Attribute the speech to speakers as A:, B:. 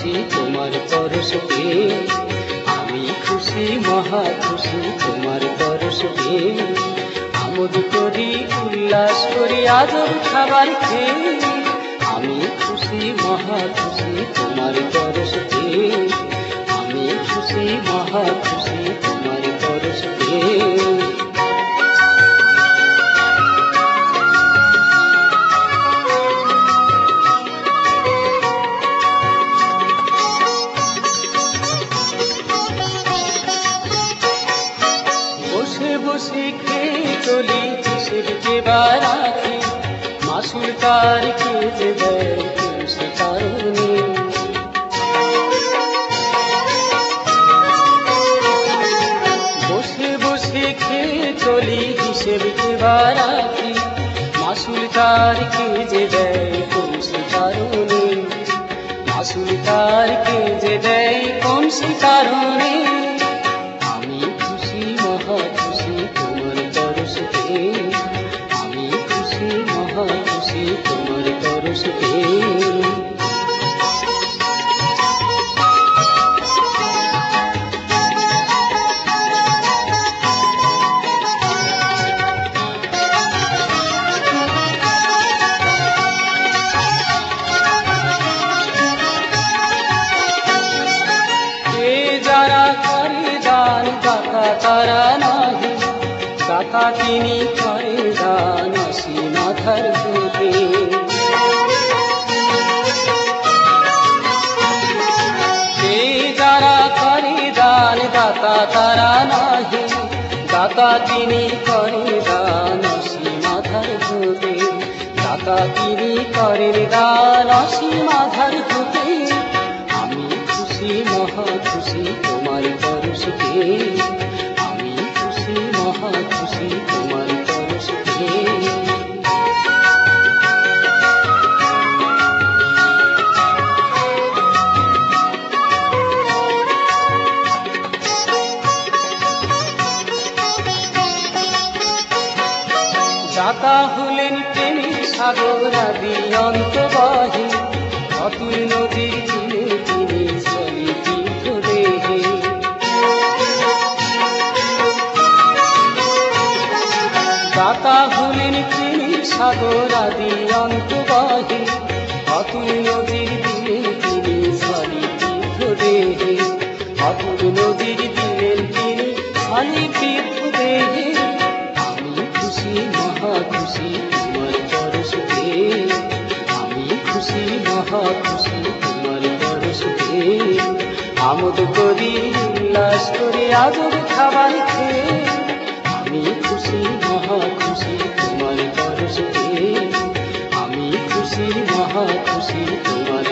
A: খুশি তোমার পরশে, আমি খুশি মহা খুশি তোমার পরশে। আমোদ করি উল্লাস করি আদর খাবার খেয়ে, আমি খুশি মহা খুশি তোমার পরশে, আমি খুশি মহা খুশি তোমার পরশে। বসে বসে খেয়ে চলি কিসের চেবা রাখি, মাসুল তার কে যে দেয় সে কারণে। বসে বসে খেয়ে চলি হিসেব চেবা রাখি, মাসুল তার কে যে দেয় কোন সে কারণে, মাসুল তার কে যে দেয় কোন সে কারণে। আমি খুশি মহা খুশি তোমার পরশে, আমি খুশি মহা খুশি তোমার পরশে। যারা করে দান দাতা তারা নাহি, দাতা তিনি করে দান আসি মাথার বুকে। যারা করে দান দাতা তারা নাহি, দাতা তিনি করে দান আসি মাথার বুকে, দাতা তিনি করেন দান আসি মাথার বুকে। আমি খুশি মহা খুশি তোমার পরশে, আমি খুশি মহা খুশি তোমার পরশে। দাতা হলেন প্রেমের সাগর আদি অন্তবাহী, অতুল নদীর তীরে তিনি চলি তীর্থ দেহে। দাতা হলেন প্রেমের সাগর আদি অন্তবাহী, অতুল নদীর তীরে তিনি চলি তীর্থ দেহে, অতুল নদীর তীরে তিনি চলি তীর্থ দেহে। আমি খুশি মহা খুশি তোমার পরশে, আমি খুশি মহা খুশি তোমার পরশে। আমোদ করি উল্লাস করি আদর খাবার খেয়ে, আমি খুশি মহা খুশি তোমার পরশে, আমি খুশি মহা খুশি তোমার